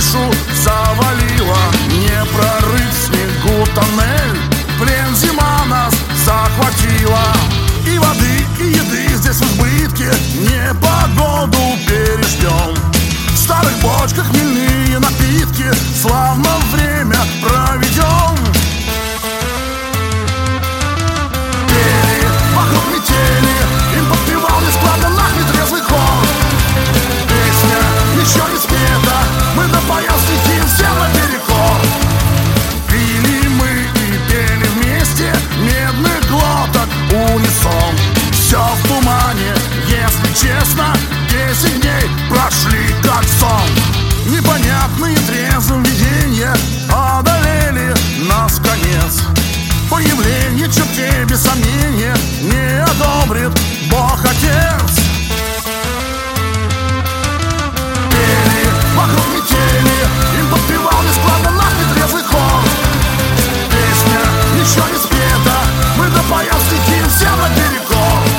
крышу завалило, не прорыть в снегу тоннель. Плен зима нас захватила, и воды, и еды здесь в избытке, непогоду переждем. В старых бочках хмельные напитки, славно время проведем. Пели вокруг метели, им подпевал нескладно наш нетрезвый хор. Песня еще не спета, мы напоем стихи всем наперекор. Пили мы и пели вместе, медных глоток унисон. Все в тумане, если честно, 10 дней прошли как сон. Непонятные трезвым видения одолели нас в конец. Появление чертей без сомнения не одобрит Бог Отец. Пели вокруг метели, им подпевал нескладно наш нетрезвый хор. Песня еще не спета, мы допоем стихи всем наперекор.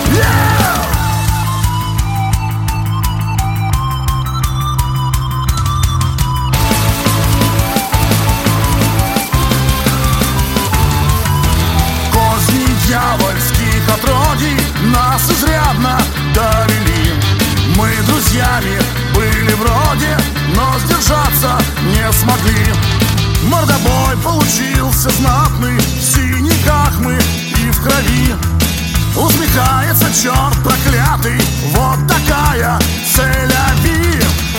Козни дьявольских отродий нас изрядно довели. Мы друзьями были вроде, но сдержаться не смогли. Мордобой получился знатный, в синяках мы и в крови. Усмехается черт проклятый, вот такая цель-ави.